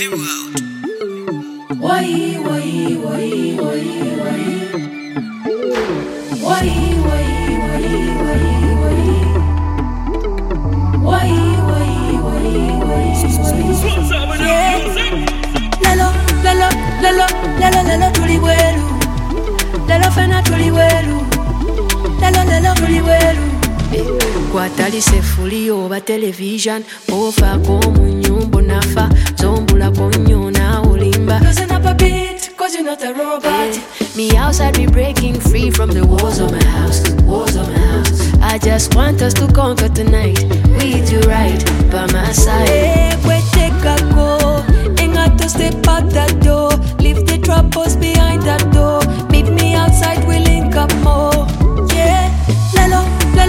Lelo tuliweru, lelo fena tuliweru, lelo tuliweru. Kwatali sefuli oba television, ofa komu nyumbo nafa, zombula konyo na ulimba. Loosen up a bit, cause you're not a robot. Me outside be breaking free from the walls of my house, walls of my house. I just want us to conquer tonight, we do right by my side. Hey, we take a go, ain't got to step out that door. Leave the troubles behind that door. Meet me outside, we link up more. Yeah, lelo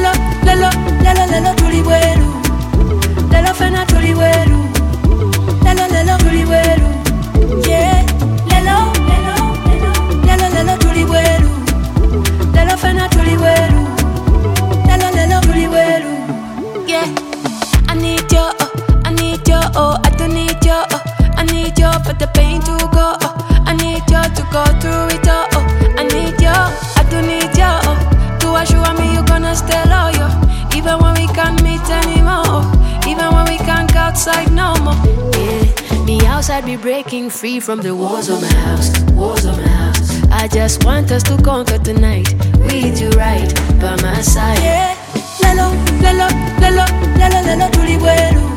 tuliweru, lelo fena tuliweru, lelo tuliweru. Yeah, lelo tuliweru, lelo fena tuliweru, lelo tuliweru. Yeah, I need you, I don't need you, I need you for the pain to go. I need you to go through it all. I need you, I do need you to assure me you're gonna stay loyal, even when we can't meet anymore, even when we can't go outside no more. Yeah, me outside be breaking free from the walls of my house, walls of my house. I just want us to conquer tonight, we do right by my side. Yeah, lelo tuliweru.